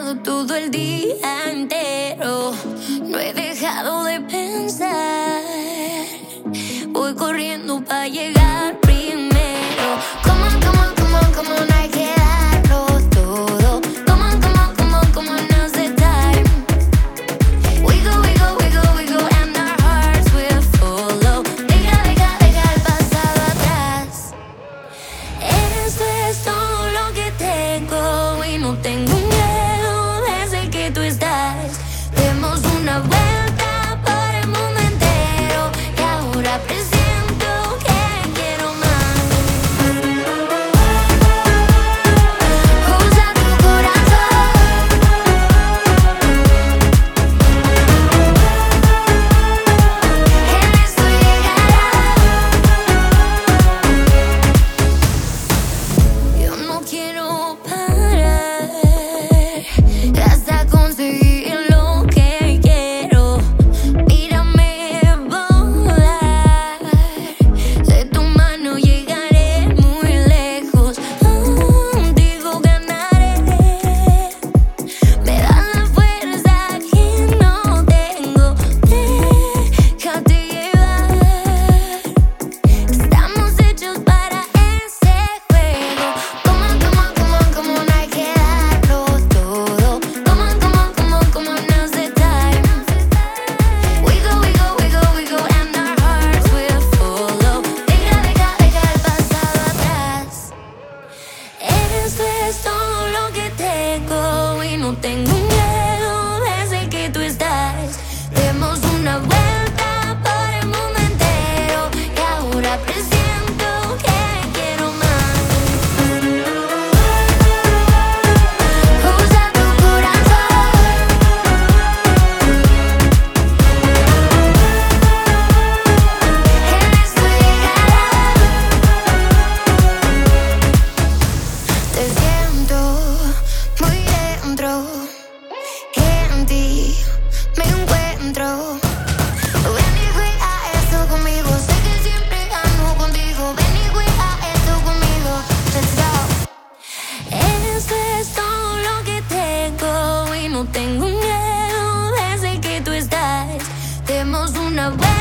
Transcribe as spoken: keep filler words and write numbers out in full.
pensado todo el día entero. No he dejado de pensar. Voy corriendo para llegar primero. Come on, come on, come on, come on, hay que darlo todo. Come on, come on, come on, come on, now's the time. We go, we go, we go, we go, and our hearts will follow. Deja, deja, deja el pasado atrás. Esto es todo lo que tengo y no tengo miedo desde que tú estás. Demos una vuelta por el mundo entero y ahora presiento que quiero más. Usa tu corazón. En esto llegará. Yo no quiero parar hasta conseguir lo que quiero. Mírame volar, de tu mano llegaré muy lejos. Contigo ganaré, me da la fuerza que no tengo. Déjate llevar, estamos hechos para ese juego. Come on, come on, come on, come on, hay que darlo todo. Come on, come on, come on, come on, now's the time. We go, we go, we go, we go, and our hearts will follow. Deja, deja, deja el pasado atrás. Esto es todo lo que tengo y no tengo miedo desde que tú estás. Demos una vuelta por el mundo entero y ahora presiento que quiero más. Usa tu corazón. En esto llegará. Te siento muy dentro, en ti me encuentro. Ven y juega esto conmigo, sé que siempre ando contigo. Ven y juega esto conmigo, let's go. Esto es todo lo que tengo y no tengo miedo desde que tú estás. Demos una vuelta